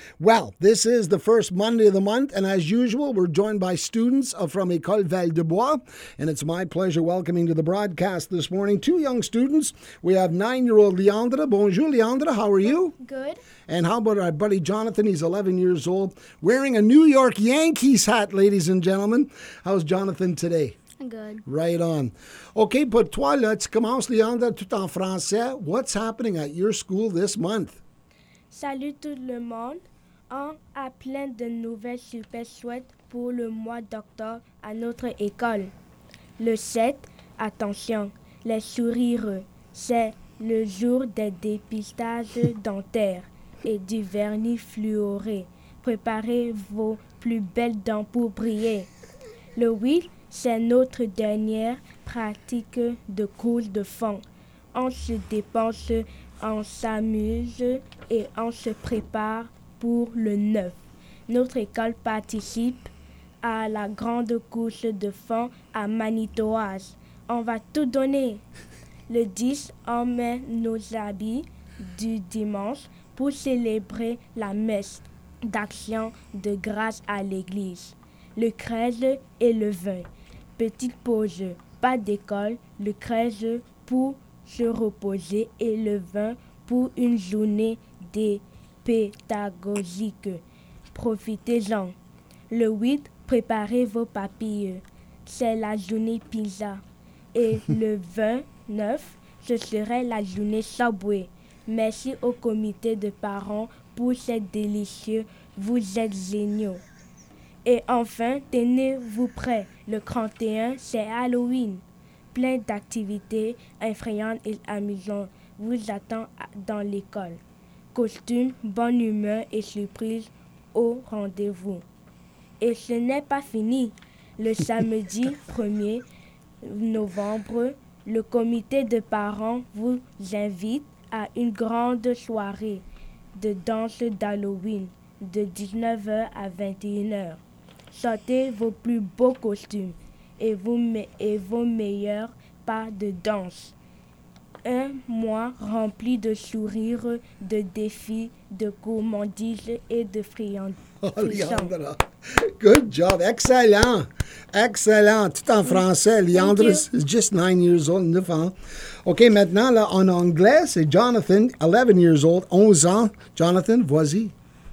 Well, this is the first Monday of the month, and as usual, we're joined by students from École Val-de-Bois, and it's my pleasure welcoming to the broadcast this morning two young students. We have 9-year-old Leandra. Bonjour, Leandra. How are you? Good. And how about our buddy Jonathan? He's 11 years old, wearing a New York Yankees hat, ladies and gentlemen. How's Jonathan today? Good. Right on. OK, but toi, là, tu commences, Leandra, tout en français. What's happening at your school this month? Salut tout le monde. On a plein de nouvelles super chouettes pour le mois d'octobre à notre école. Le 7, attention, les sourires, c'est le jour des dépistages dentaires et du vernis fluoré. Préparez vos plus belles dents pour briller. Le 8, c'est notre dernière pratique de cours de fond. On se dépense, on s'amuse et on se prépare pour le 9. Notre école participe à la grande course de fond à Manitowoc. On va tout donner. Le 10, on met nos habits du dimanche pour célébrer la messe d'action de grâce à l'église. Le 13 et le 20. Petite pause, pas d'école. Le 13 pour se reposer et le 20 pour une journée pédagogique. Profitez-en. Le 8, préparez vos papilles. C'est la journée pizza. Et le 29, ce serait la journée Subway. Merci au comité de parents pour cette délicieux. Vous êtes géniaux. Et enfin, tenez-vous prêts. Le 31, c'est Halloween. Plein d'activités effrayantes et amusantes vous attendent dans l'école. Costumes, bonne humeur et surprise au rendez-vous. Et ce n'est pas fini. Le samedi 1er novembre, le comité de parents vous invite à une grande soirée de danse d'Halloween de 19h à 21h. Sortez vos plus beaux costumes et vos meilleurs pas de danse. Un mois rempli de sourires, de défis, de gourmandises et de friandises. Oh, Leandra, good job. Excellent. Excellent. Tout en français. Leandra is just 9 years old, 9 ans. OK, maintenant, là, en anglais, c'est Jonathan, 11 years old, 11 ans. Jonathan, vas-y.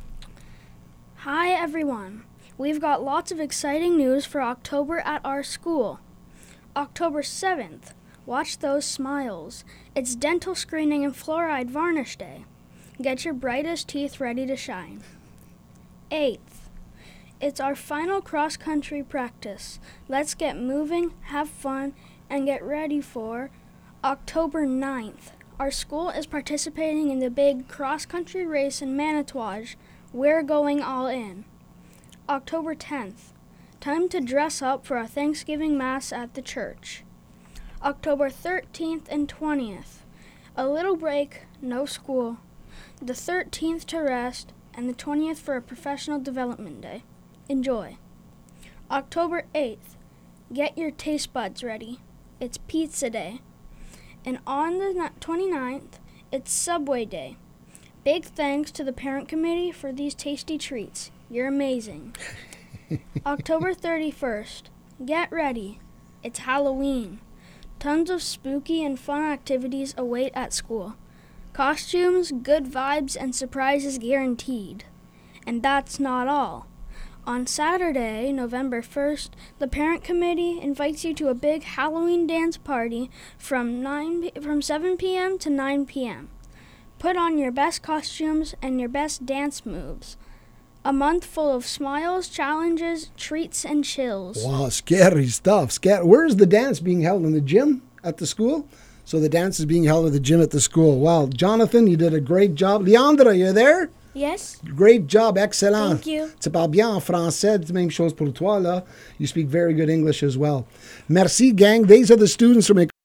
Hi, everyone. We've got lots of exciting news for October at our school. October 7th. Watch those smiles. It's dental screening and fluoride varnish day. Get your brightest teeth ready to shine. 8th. It's our final cross-country practice. Let's get moving, have fun, and get ready for October 9th. Our school is participating in the big cross-country race in Manitowoc. We're going all in. October 10th. Time to dress up for a Thanksgiving Mass at the church. October 13th and 20th. A little break, no school. The 13th to rest, and the 20th for a professional development day. Enjoy. October 8th. Get your taste buds ready. It's pizza day. And on the 29th, it's Subway day. Big thanks to the parent committee for these tasty treats. You're amazing. October 31st. Get ready. It's Halloween. Tons of spooky and fun activities await at school. Costumes, good vibes, and surprises guaranteed. And that's not all. On Saturday, November 1st, the parent committee invites you to a big Halloween dance party from 7 p.m. to 9 p.m. Put on your best costumes and your best dance moves. A month full of smiles, challenges, treats, and chills. Wow, scary stuff. Where is the dance being held? In the gym at the school? So the dance is being held at the gym at the school. Wow, Jonathan, you did a great job. Leandra, you there? Yes. Great job, excellent. Thank you. Tu parles bien en français, même chose pour toi, là. You speak very good English as well. Merci, gang. These are the students from